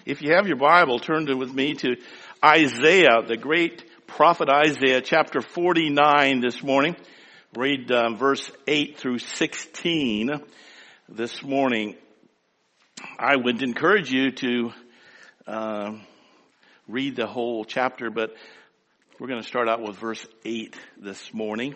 If you have your Bible, with me to Isaiah, the great prophet Isaiah, chapter 49 this morning. Read verse 8 through 16 this morning. I would encourage you to read the whole chapter, but we're going to start out with verse 8 this morning.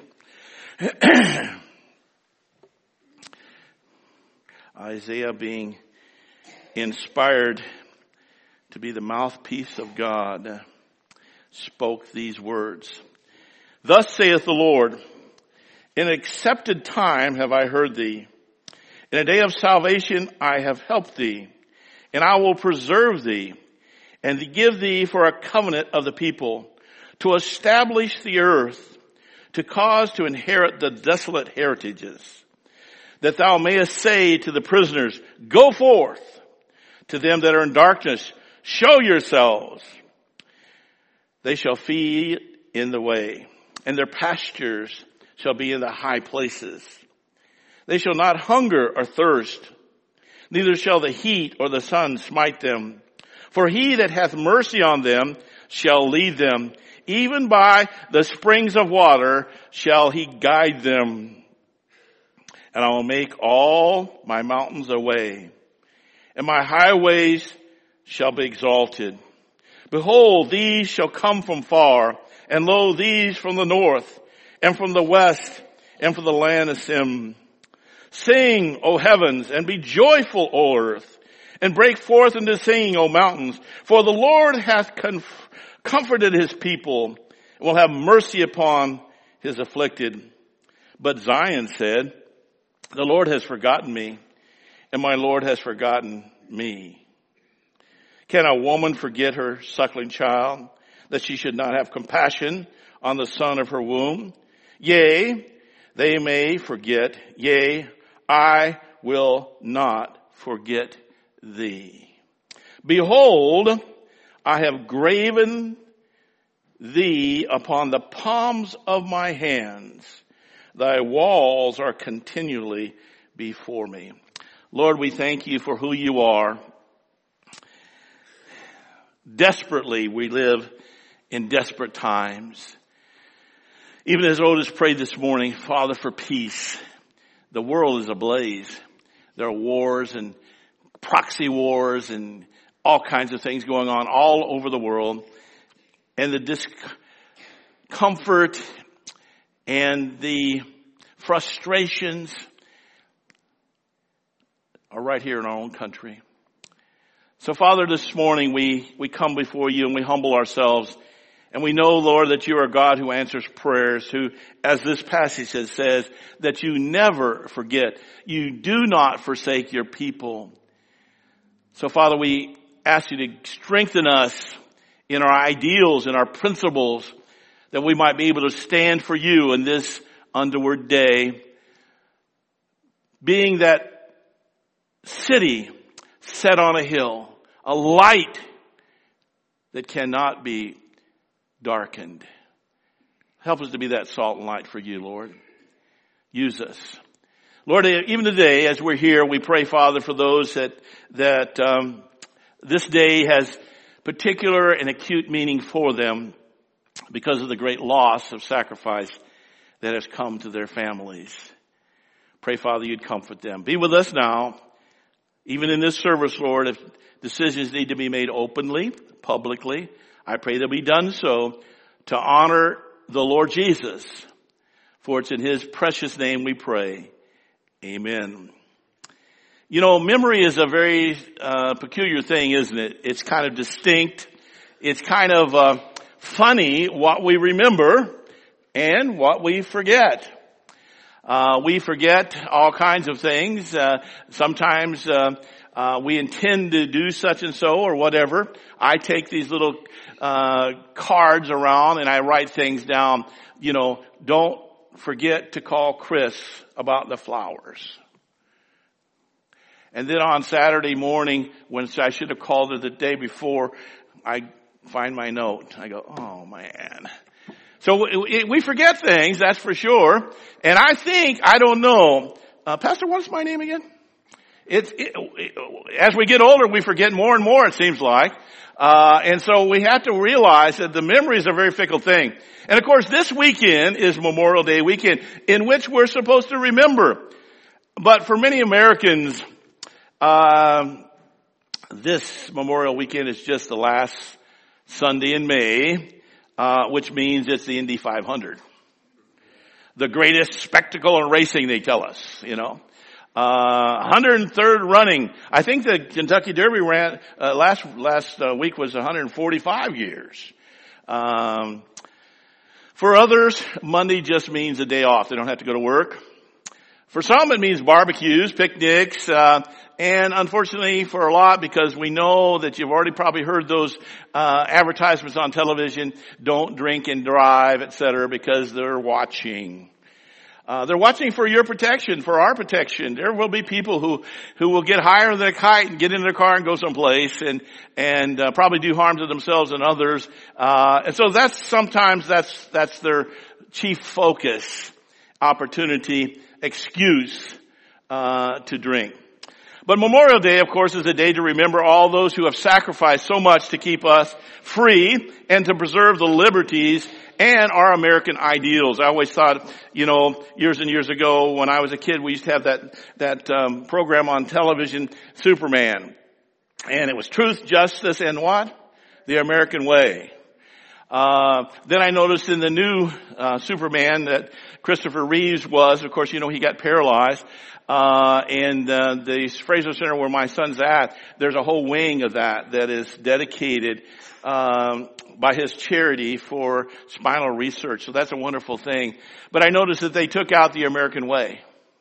Isaiah, being inspired to be the mouthpiece of God, spoke these words. Thus saith the Lord, in an accepted time have I heard thee. In a day of salvation I have helped thee, and I will preserve thee, and to give thee for a covenant of the people, to establish the earth, to cause to inherit the desolate heritages, that thou mayest say to the prisoners, go forth, to them that are in darkness, show yourselves. They shall feed in the way, and their pastures shall be in the high places. They shall not hunger or thirst, neither shall the heat or the sun smite them. For he that hath mercy on them shall lead them, even by the springs of water shall he guide them. And I will make all my mountains a way, and my highways shall be exalted. Behold, these shall come from far, and lo, these from the north, and from the west, and from the land of Sim. Sing, O heavens, and be joyful, O earth, and break forth into singing, O mountains, for the Lord hath comforted his people, and will have mercy upon his afflicted. But Zion said, the Lord has forgotten me, and my Lord has forgotten me. Can a woman forget her suckling child, that she should not have compassion on the son of her womb? Yea, they may forget. Yea, I will not forget thee. Behold, I have graven thee upon the palms of my hands. Thy walls are continually before me. Lord, we thank you for who you are. Desperately, we live in desperate times. Even as Otis prayed this morning, Father, for peace. The world is ablaze. There are wars and proxy wars and all kinds of things going on all over the world. And the discomfort and the frustrations are right here in our own country. So, Father, this morning we come before you and we humble ourselves. And we know, Lord, that you are a God who answers prayers, who, as this passage says, that you never forget. You do not forsake your people. So, Father, we ask you to strengthen us in our ideals and our principles, that we might be able to stand for you in this underward day, being that city set on a hill, a light that cannot be darkened. Help us to be that salt and light for you, Lord. Use us. Lord, even today as we're here, we pray, Father, for those that this day has particular and acute meaning for them because of the great loss of sacrifice that has come to their families. Pray, Father, you'd comfort them. Be with us now, even in this service, Lord. If decisions need to be made openly, publicly, I pray they'll be done so to honor the Lord Jesus. For it's in his precious name we pray. Amen. You know, memory is a very peculiar thing, isn't it? It's kind of distinct. It's kind of funny what we remember and what we forget. We forget all kinds of things. Sometimes we intend to do such and so or whatever. I take these little cards around and I write things down. You know, don't forget to call Chris about the flowers. And then on Saturday morning, when I should have called her the day before, I find my note. I go, oh man. So we forget things, that's for sure. And I don't know, Pastor, what's my name again? As we get older, we forget more and more, it seems like. And so we have to realize that the memory is a very fickle thing. And of course, this weekend is Memorial Day weekend, in which we're supposed to remember. But for many Americans, this Memorial Weekend is just the last Sunday in May, which means it's the Indy 500. The greatest spectacle in racing, they tell us, 103rd running. I think the Kentucky Derby ran, last week was 145 years. For others, Monday just means a day off. They don't have to go to work. For some, it means barbecues, picnics, and unfortunately for a lot, because we know that you've already probably heard those advertisements on television, don't drink and drive, etc., because they're watching. They're watching for your protection, for our protection. There will be people who will get higher than a kite and get in their car and go someplace and probably do harm to themselves and others. And so that's their chief focus, opportunity, excuse to drink. But Memorial Day, of course, is a day to remember all those who have sacrificed so much to keep us free and to preserve the liberties and our American ideals. I always thought, years and years ago when I was a kid, we used to have that program on television, Superman. And it was truth, justice, and what? The American way. Then I noticed in the new Superman that Christopher Reeves was, of course, he got paralyzed. And the Fraser Center where my son's at, there's a whole wing of that is dedicated by his charity for spinal research. So that's a wonderful thing. But I noticed that they took out the American way.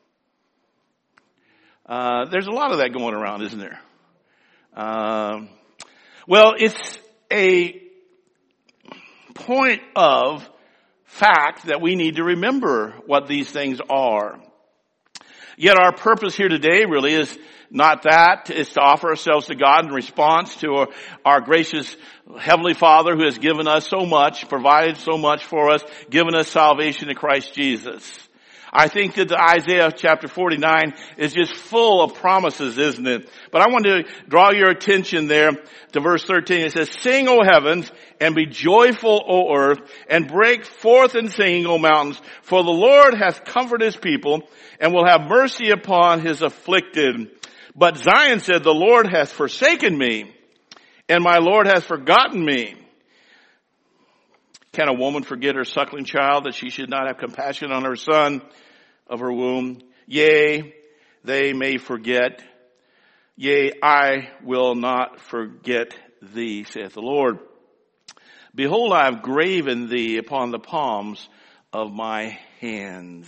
There's a lot of that going around, isn't there? Well, it's a point of fact that we need to remember what these things are. Yet our purpose here today really is not that. It's to offer ourselves to God in response to our gracious Heavenly Father who has given us so much, provided so much for us, given us salvation in Christ Jesus. I think that Isaiah chapter 49 is just full of promises, isn't it? But I want to draw your attention there to verse 13. It says, "Sing, O heavens, and be joyful, O earth, and break forth in singing, O mountains, for the Lord hath comforted his people, and will have mercy upon his afflicted. But Zion said, the Lord hath forsaken me, and my Lord hath forgotten me. Can a woman forget her suckling child, that she should not have compassion on her son of her womb? Yea, they may forget. Yea, I will not forget thee, saith the Lord. Behold, I have graven thee upon the palms of my hands."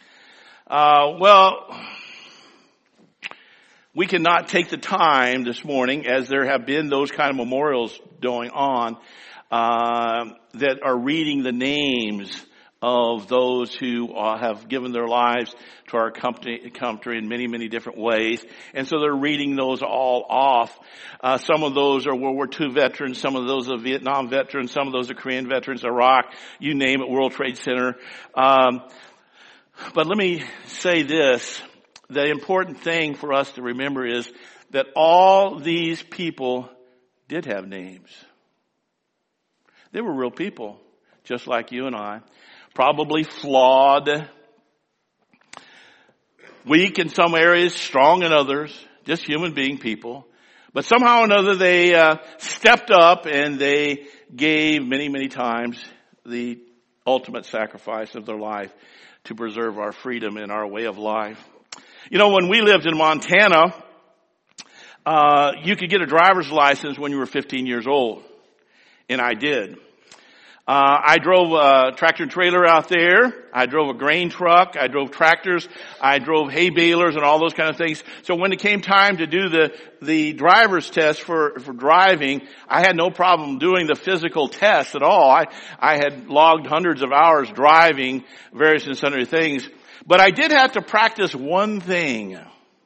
We cannot take the time this morning, as there have been those kind of memorials going on, that are reading the names of those who have given their lives to our country in many, many different ways. And so they're reading those all off. Some of those are World War II veterans. Some of those are Vietnam veterans. Some of those are Korean veterans, Iraq, you name it, World Trade Center. But let me say this. The important thing for us to remember is that all these people did have names. They were real people, just like you and I. Probably flawed, weak in some areas, strong in others, just human being people. But somehow or another they stepped up and they gave many, many times the ultimate sacrifice of their life to preserve our freedom and our way of life. When we lived in Montana, you could get a driver's license when you were 15 years old. And I did. I drove a tractor and trailer out there. I drove a grain truck. I drove tractors. I drove hay balers and all those kind of things. So when it came time to do the driver's test for driving, I had no problem doing the physical test at all. I had logged hundreds of hours driving various and sundry things. But I did have to practice one thing: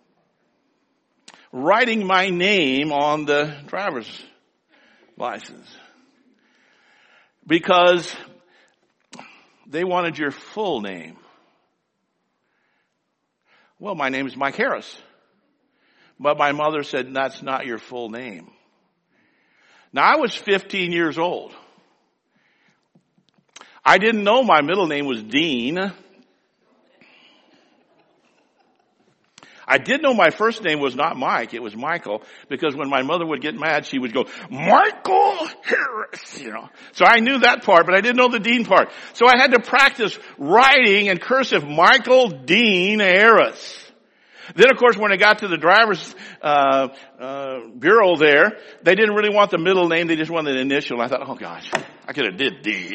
writing my name on the driver's license. Because they wanted your full name. Well, my name is Mike Harris. But my mother said, that's not your full name. Now I was 15 years old. I didn't know my middle name was Dean. I did know my first name was not Mike, it was Michael, because when my mother would get mad, she would go, Michael Harris, So I knew that part, but I didn't know the Dean part. So I had to practice writing in cursive, Michael Dean Harris. Then, of course, when I got to the driver's bureau there, they didn't really want the middle name. They just wanted the initial. And I thought, oh, gosh, I could have did D,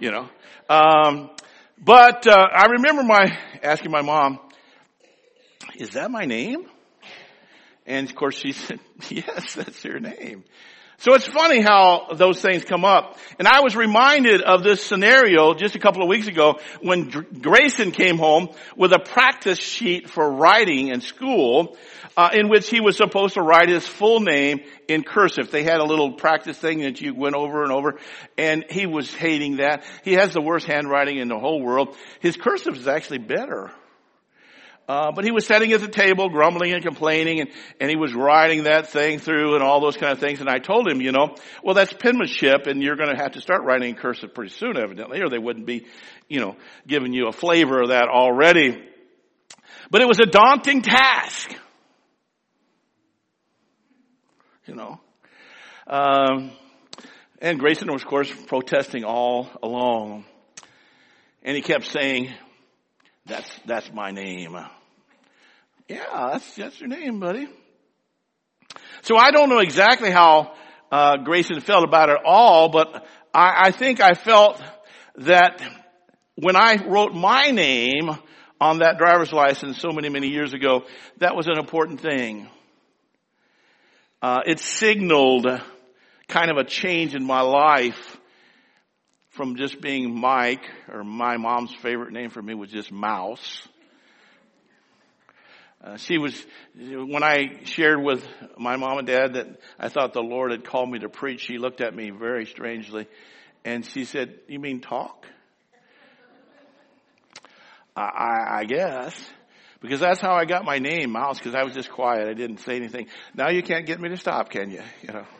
But I remember asking my mom, is that my name? And, of course, she said, yes, that's your name. So it's funny how those things come up. And I was reminded of this scenario just a couple of weeks ago when Grayson came home with a practice sheet for writing in school, in which he was supposed to write his full name in cursive. They had a little practice thing that you went over and over, and he was hating that. He has the worst handwriting in the whole world. His cursive is actually better. But he was sitting at the table, grumbling and complaining, and he was writing that thing through and all those kind of things. And I told him, well, that's penmanship, and you're going to have to start writing in cursive pretty soon, evidently, or they wouldn't be, giving you a flavor of that already. But it was a daunting task. And Grayson was, of course, protesting all along. And he kept saying, that's my name. Yeah, that's your name, buddy. So I don't know exactly how Grayson felt about it all, but I think I felt that when I wrote my name on that driver's license so many years ago, that was an important thing. It signaled kind of a change in my life from just being Mike, or my mom's favorite name for me was just Mouse. When I shared with my mom and dad that I thought the Lord had called me to preach, she looked at me very strangely and she said, you mean talk? I guess. Because that's how I got my name, Mouse, because I was just quiet. I didn't say anything. Now you can't get me to stop, can you?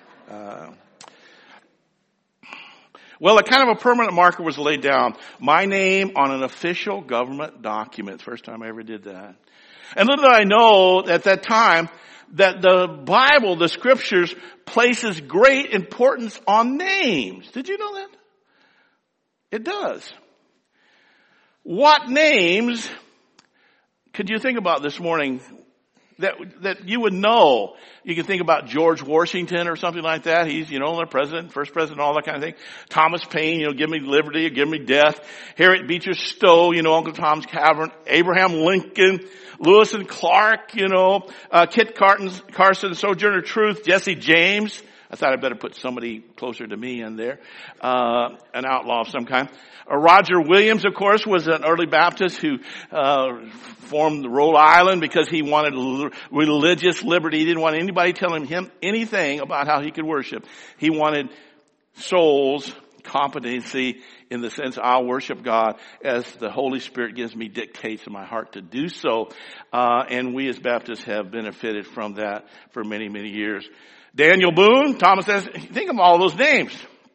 Well, a kind of a permanent marker was laid down. My name on an official government document. First time I ever did that. And little did I know at that time that the Bible, the scriptures, places great importance on names. Did you know that? It does. What names could you think about this morning that you would know? You can think about George Washington or something like that. He's, the president, first president, all that kind of thing. Thomas Paine, give me liberty or give me death. Harriet Beecher Stowe, Uncle Tom's Cavern. Abraham Lincoln, Lewis and Clark, Kit Carson, Sojourner Truth, Jesse James. I thought I'd better put somebody closer to me in there. An outlaw of some kind. Roger Williams, of course, was an early Baptist who formed Rhode Island because he wanted religious liberty. He didn't want anybody telling him anything about how he could worship. He wanted souls, competency, in the sense I'll worship God as the Holy Spirit gives me dictates in my heart to do so. And we as Baptists have benefited from that for many years. Daniel Boone, Thomas says, think of all those names.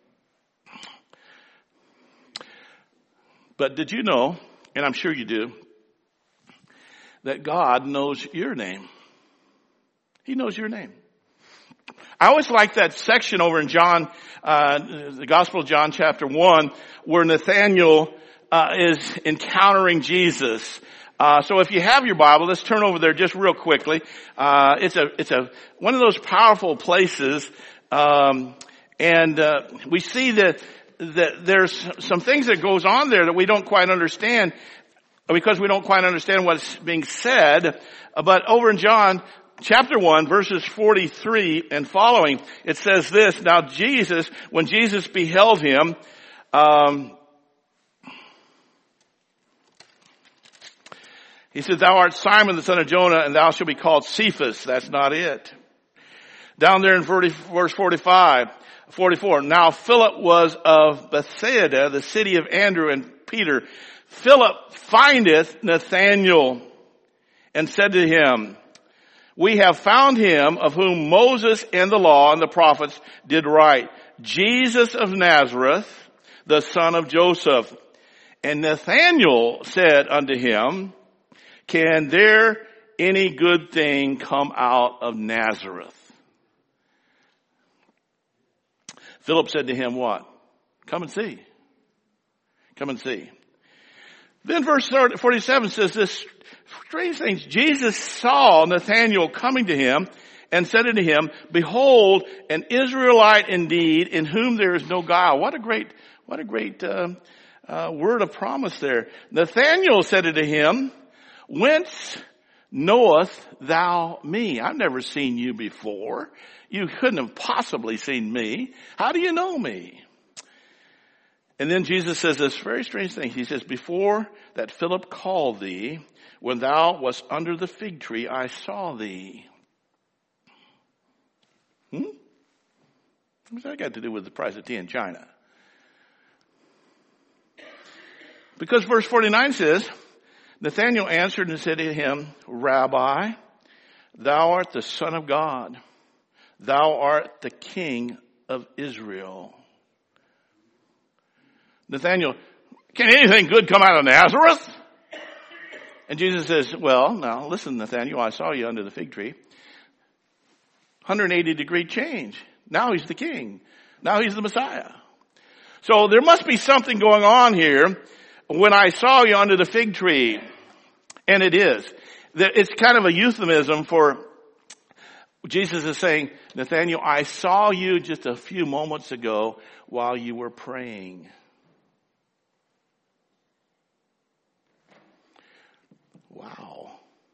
But did you know, and I'm sure you do, that God knows your name? He knows your name. I always like that section over in John, the Gospel of John chapter 1, where Nathanael is encountering Jesus. So if you have your Bible, let's turn over there just real quickly. It's one of those powerful places, and we see that there's some things that goes on there that we don't quite understand because we don't quite understand what's being said. But over in John chapter 1, verses 43 and following, it says this, now Jesus, when Jesus beheld him, he said, thou art Simon the son of Jonah, and thou shalt be called Cephas. That's not it. Down there in verse 44. Now Philip was of Bethsaida, the city of Andrew and Peter. Philip findeth Nathanael and said to him, We have found him of whom Moses and the law and the prophets did write, Jesus of Nazareth, the son of Joseph. And Nathanael said unto him, can there any good thing come out of Nazareth? Philip said to him, what? Come and see. Come and see. Then verse 47 says this strange thing. Jesus saw Nathanael coming to him and said unto him, behold, an Israelite indeed, in whom there is no guile. What a great word of promise there. Nathanael said unto him, whence knowest thou me? I've never seen you before. You couldn't have possibly seen me. How do you know me? And then Jesus says this very strange thing. He says, before that Philip called thee, when thou wast under the fig tree, I saw thee. What's that got to do with the price of tea in China? Because verse 49 says, Nathanael answered and said to him, Rabbi, thou art the Son of God. Thou art the King of Israel. Nathanael, can anything good come out of Nazareth? And Jesus says, well, now listen, Nathanael, I saw you under the fig tree. 180-degree change. Now he's the king. Now he's the Messiah. So there must be something going on here when I saw you under the fig tree. And it is. It's kind of a euphemism for Jesus is saying, Nathanael, I saw you just a few moments ago while you were praying. Wow.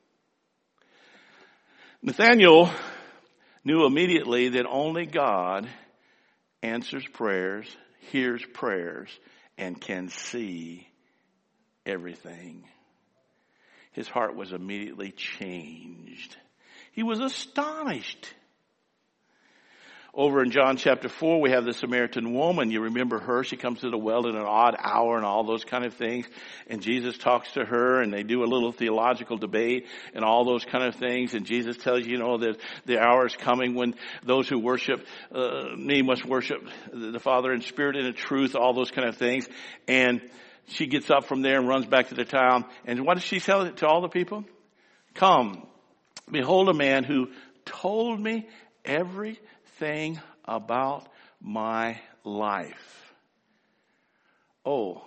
Nathanael knew immediately that only God answers prayers, hears prayers, and can see everything. His heart was immediately changed. He was astonished. Over in John chapter 4, we have the Samaritan woman. You remember her. She comes to the well at an odd hour and all those kind of things. And Jesus talks to her and they do a little theological debate and all those kind of things. And Jesus tells you, that the hour is coming when those who worship me must worship the Father in spirit and in truth, all those kind of things. And she gets up from there and runs back to the town. And what does she tell to all the people? Come, behold a man who told me everything about my life. Oh.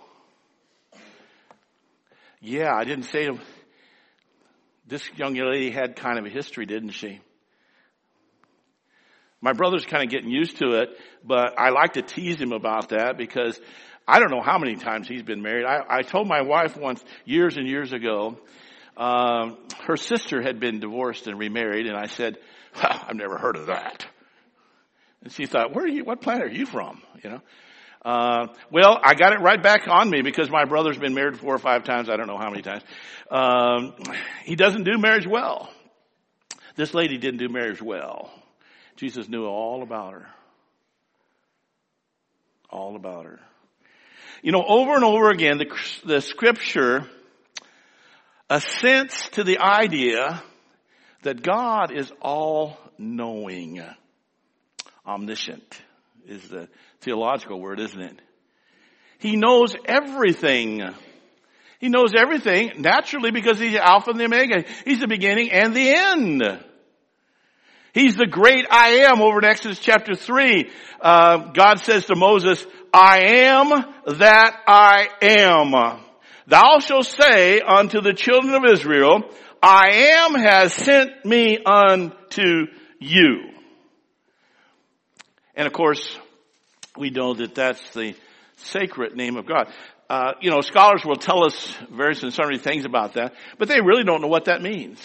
Yeah, I didn't say to this young lady had kind of a history, didn't she? My brother's kind of getting used to it, but I like to tease him about that because I don't know how many times he's been married. I told my wife once, years and years ago, her sister had been divorced and remarried, and I said, I've never heard of that. And she thought, what planet are you from? Well, I got it right back on me because my brother's been married 4 or 5 times. I don't know how many times. He doesn't do marriage well. This lady didn't do marriage well. Jesus knew all about her. All about her. Over and over again, the scripture assents to the idea that God is all-knowing. Omniscient is the theological word, isn't it? He knows everything. He knows everything naturally because he's Alpha and the Omega. He's the beginning and the end. He's the great I am. Over in Exodus chapter 3, God says to Moses, I am that I am. Thou shalt say unto the children of Israel, I am has sent me unto you. And of course, we know that that's the sacred name of God. Scholars will tell us various and sundry things about that, but they really don't know what that means.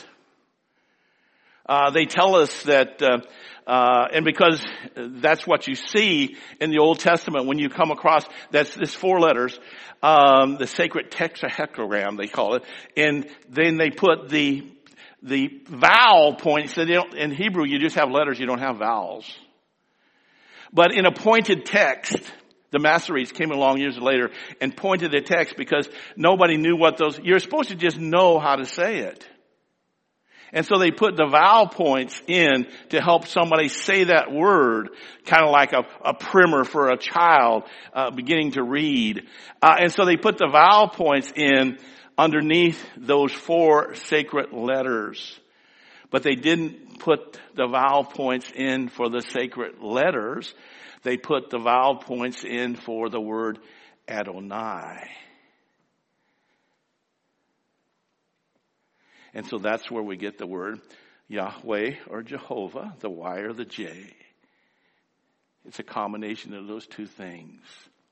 They tell us that, and because that's what you see in the Old Testament when you come across, that's this 4 letters, the sacred tetrahedrogram, they call it, and then they put the vowel points. So in Hebrew, you just have letters, you don't have vowels. But in a pointed text, the Masoretes came along years later and pointed the text because nobody knew what those, you're supposed to just know how to say it. And so they put the vowel points in to help somebody say that word, kind of like a primer for a child beginning to read. And so they put the vowel points in underneath those 4 sacred letters. But they didn't put the vowel points in for the sacred letters. They put the vowel points in for the word Adonai. And so that's where we get the word Yahweh or Jehovah, the Y or the J. It's a combination of those two things.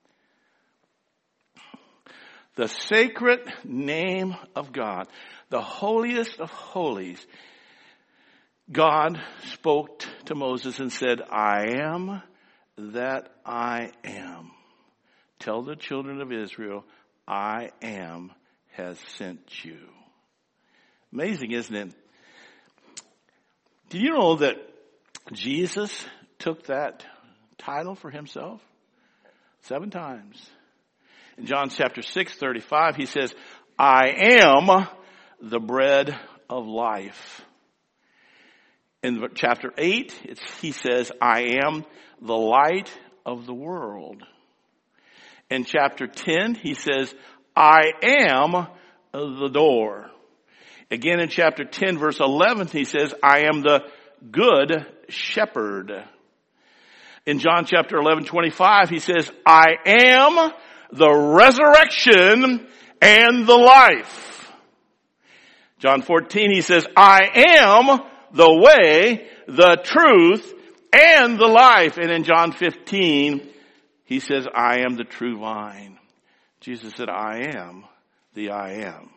The sacred name of God, the holiest of holies. God spoke to Moses and said, I am that I am. Tell the children of Israel, I am has sent you. Amazing, isn't it? Do you know that Jesus took that title for himself 7 times? In John chapter 6:35, he says, I am the bread of life. In chapter 8, he says, I am the light of the world. In chapter 10, he says, I am the door. Again, in chapter 10, verse 11, he says, I am the good shepherd. In John chapter 11:25, he says, I am the resurrection and the life. John 14, he says, I am the way, the truth, and the life. And in John 15, he says, I am the true vine. Jesus said, I am the I am.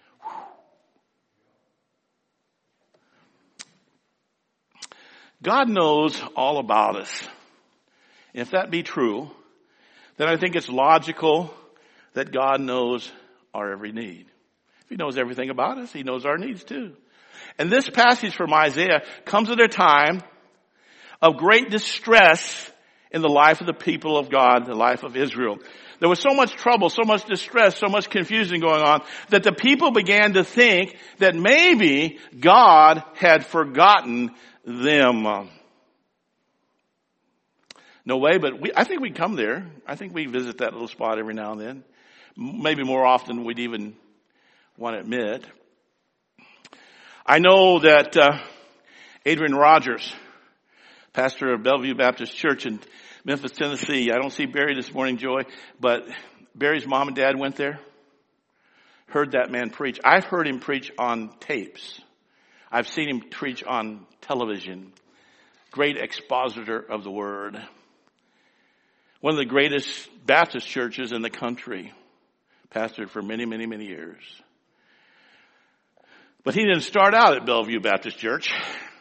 God knows all about us. If that be true, then I think it's logical that God knows our every need. If he knows everything about us, he knows our needs too. And this passage from Isaiah comes at a time of great distress in the life of the people of God, the life of Israel. There was so much trouble, so much distress, so much confusion going on that the people began to think that maybe God had forgotten them. No way, but I think we'd come there. I think we visit that little spot every now and then. Maybe more often than we'd even want to admit. I know that Adrian Rogers, pastor of Bellevue Baptist Church in Memphis, Tennessee. I don't see Barry this morning, Joy, but Barry's mom and dad went there. Heard that man preach. I've heard him preach on tapes. I've seen him preach on television. Great expositor of the word. One of the greatest Baptist churches in the country. Pastored for many, many, many years. But he didn't start out at Bellevue Baptist Church.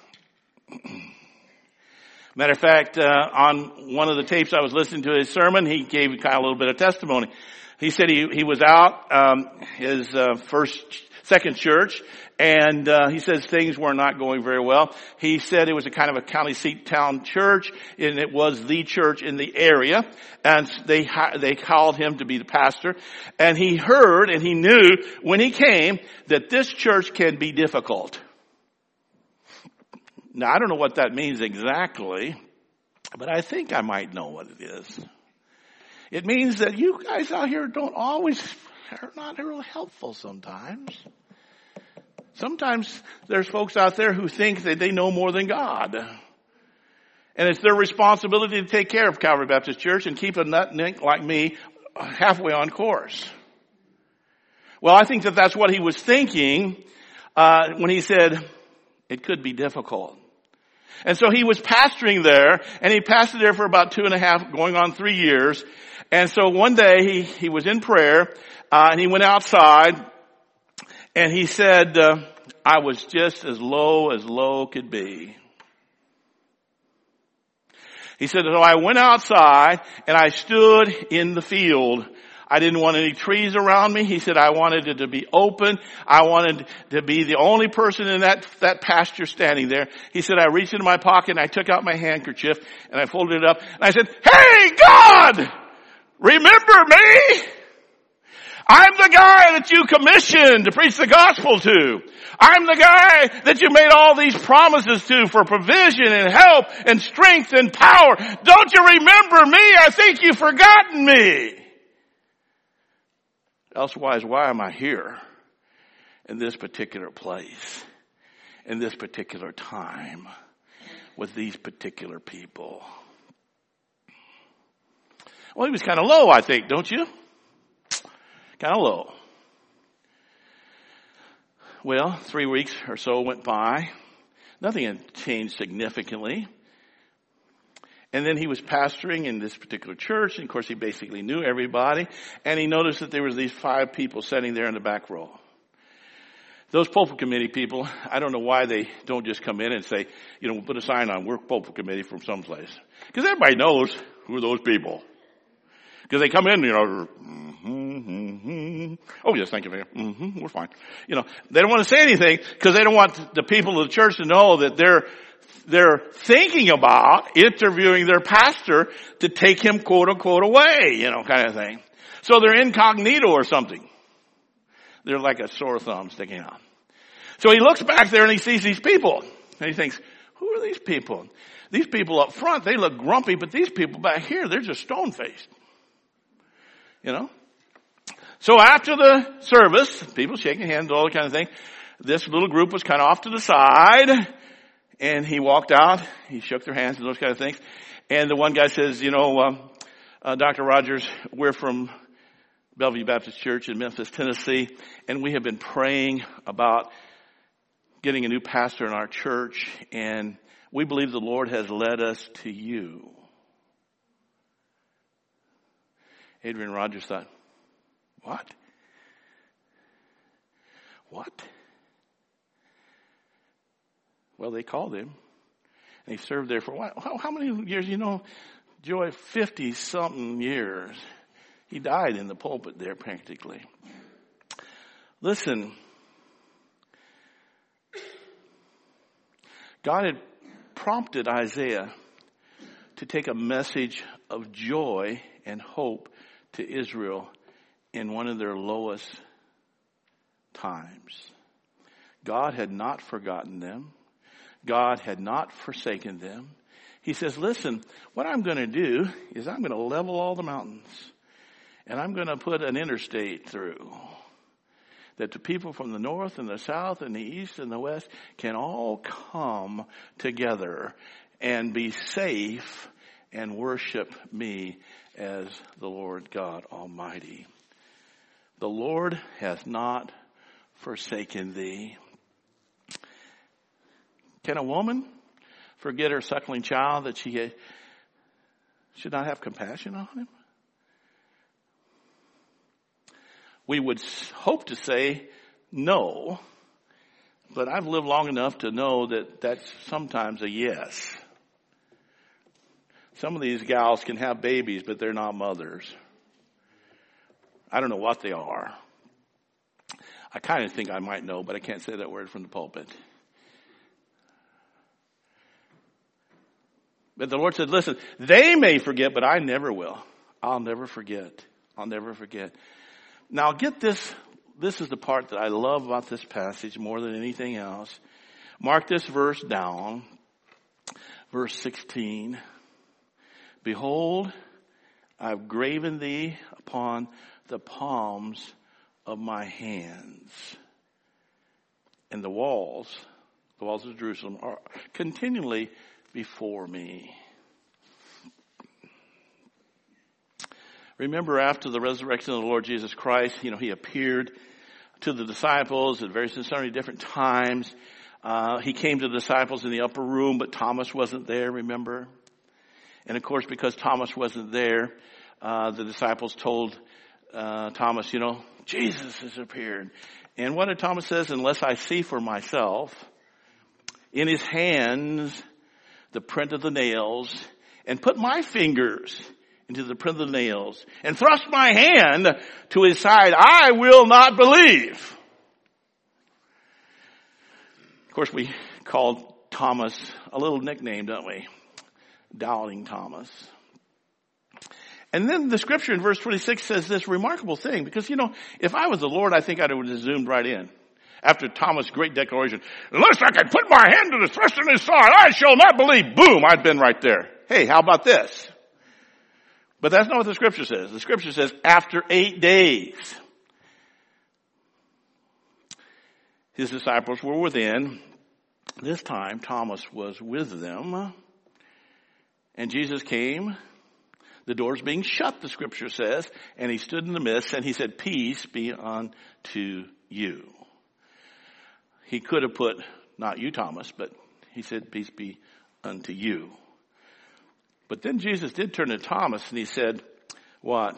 Matter of fact, on one of the tapes I was listening to his sermon, he gave kind of a little bit of testimony. He said he was out, his second church, and he says things were not going very well. He said it was a kind of a county seat town church, and it was the church in the area, and they called him to be the pastor. And he heard and he knew when he came that this church can be difficult. Now, I don't know what that means exactly, but I think I might know what it is. It means that you guys out here are not real helpful sometimes. Sometimes there's folks out there who think that they know more than God. And it's their responsibility to take care of Calvary Baptist Church and keep a nutnik like me halfway on course. Well, I think that that's what he was thinking when he said it could be difficult. And so he was pastoring there, and he pastored there for about 2.5, going on 3 years. And so one day he was in prayer, and he went outside, and he said, I was just as low could be. He said, so I went outside, and I stood in the field. I didn't want any trees around me. He said, I wanted it to be open. I wanted to be the only person in that pasture standing there. He said, I reached into my pocket and I took out my handkerchief and I folded it up and I said, hey, God, remember me? I'm the guy that you commissioned to preach the gospel to. I'm the guy that you made all these promises to for provision and help and strength and power. Don't you remember me? I think you've forgotten me. Elsewise, why am I here in this particular place, in this particular time, with these particular people? Well, he was kind of low, I think, don't you? Kind of low. Well, 3 weeks or so went by. Nothing had changed significantly. And then he was pastoring in this particular church. And of course, he basically knew everybody. And he noticed that there was these 5 people sitting there in the back row. Those pulpit committee people, I don't know why they don't just come in and say, we'll put a sign on, we're pulpit committee from someplace. Because everybody knows who are those people. Because they come in, oh yes, thank you, we're fine. They don't want to say anything because they don't want the people of the church to know that they're thinking about interviewing their pastor to take him quote unquote away, kind of thing. So they're incognito or something. They're like a sore thumb sticking out. So he looks back there and he sees these people and he thinks, who are these people? These people up front, they look grumpy, but these people back here, they're just stone-faced. So after the service, people shaking hands, all that kind of thing, this little group was kind of off to the side, and he walked out, he shook their hands and those kind of things, and the one guy says, Dr. Rogers, we're from Bellevue Baptist Church in Memphis, Tennessee, and we have been praying about getting a new pastor in our church, and we believe the Lord has led us to you. Adrian Rogers thought, what? Well, they called him, and he served there for a while. How many years? Joy, 50-something years. He died in the pulpit there practically. Listen, God had prompted Isaiah to take a message of joy and hope to Israel in one of their lowest times. God had not forgotten them. God had not forsaken them. He says, listen, what I'm going to do is I'm going to level all the mountains and I'm going to put an interstate through that the people from the north and the south and the east and the west can all come together and be safe and worship me as the Lord God Almighty. The Lord has not forsaken thee. Can a woman forget her suckling child that she should not have compassion on him? We would hope to say no, but I've lived long enough to know that that's sometimes a yes. Some of these gals can have babies, but they're not mothers. I don't know what they are. I kind of think I might know, but I can't say that word from the pulpit. But the Lord said, listen, they may forget, but I never will. I'll never forget. I'll never forget. Now get this. This is the part that I love about this passage more than anything else. Mark this verse down. Verse 16. Behold, I've graven thee upon the palms of my hands. And the walls of Jerusalem are continually before me. Remember, after the resurrection of the Lord Jesus Christ, he appeared to the disciples at various and sundry different times. He came to the disciples in the upper room, but Thomas wasn't there, remember? And of course, because Thomas wasn't there, the disciples told Thomas, Jesus has appeared. And what did Thomas says? Unless I see for myself in his hands the print of the nails, and put my fingers into the print of the nails, and thrust my hand to his side, I will not believe. Of course, we called Thomas a little nickname, don't we? Doubting Thomas. And then the scripture in verse 26 says this remarkable thing, because, if I was the Lord, I think I would have zoomed right in. After Thomas' great declaration, unless I can put my hand to the thrust in his side, I shall not believe. Boom, I'd been right there. Hey, how about this? But that's not what the scripture says. The scripture says after 8 days, his disciples were within. This time Thomas was with them. And Jesus came, the doors being shut, the scripture says, and he stood in the midst and he said, peace be unto you. He could have put, not you, Thomas, but he said, peace be unto you. But then Jesus did turn to Thomas and he said, what?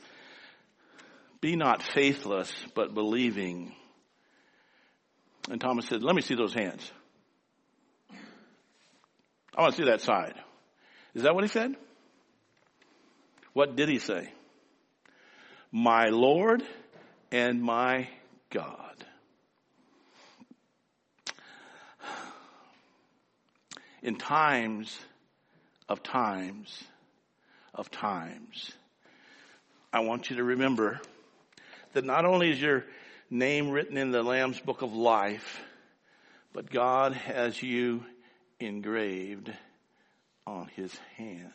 Be not faithless, but believing. And Thomas said, let me see those hands. I want to see that side. Is that what he said? What did he say? My Lord and my God. In times, I want you to remember that not only is your name written in the Lamb's Book of Life, but God has you engraved on his hands.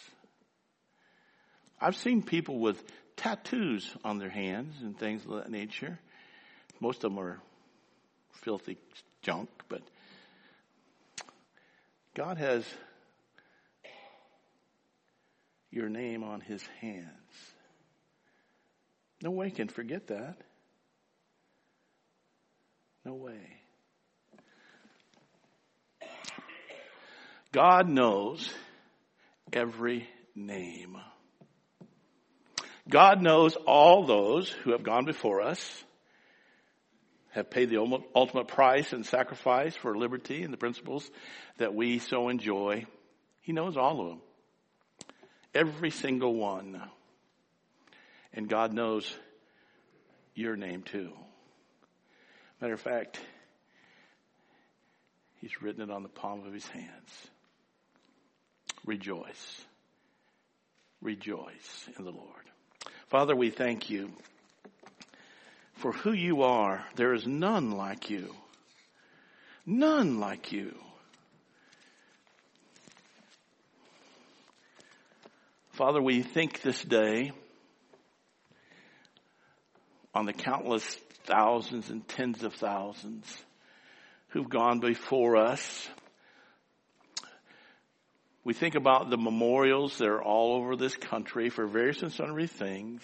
I've seen people with tattoos on their hands and things of that nature. Most of them are filthy junk, but God has your name on his hands. No way can forget that. No way. God knows every name. God knows all those who have gone before us, have paid the ultimate price and sacrifice for liberty and the principles that we so enjoy. He knows all of them. Every single one. And God knows your name too. Matter of fact, he's written it on the palm of his hands. Rejoice. Rejoice in the Lord. Father, we thank you for who you are. There is none like you. None like you. Father, we think this day on the countless thousands and tens of thousands who've gone before us. We think about the memorials that are all over this country for various and sundry things.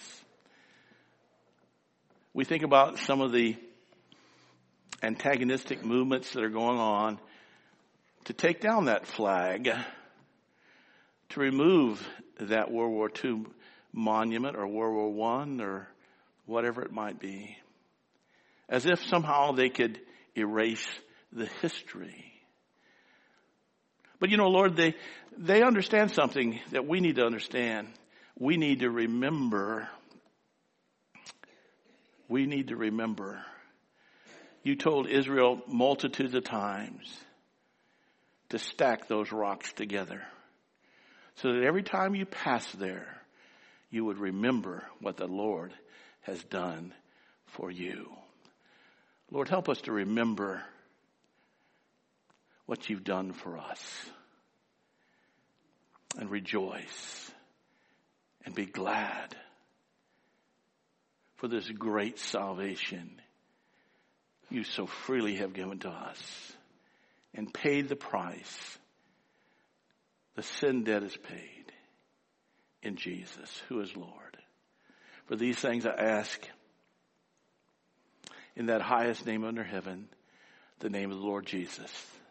We think about some of the antagonistic movements that are going on to take down that flag, to remove that World War II monument or World War I or whatever it might be, as if somehow they could erase the history. But Lord, they understand something that we need to understand. We need to remember. We need to remember. You told Israel multitudes of times to stack those rocks together so that every time you pass there, you would remember what the Lord has done for you. Lord, help us to remember what you've done for us and rejoice and be glad for this great salvation you so freely have given to us and paid the price. The sin debt is paid in Jesus, who is Lord. For these things I ask in that highest name under heaven, the name of the Lord Jesus.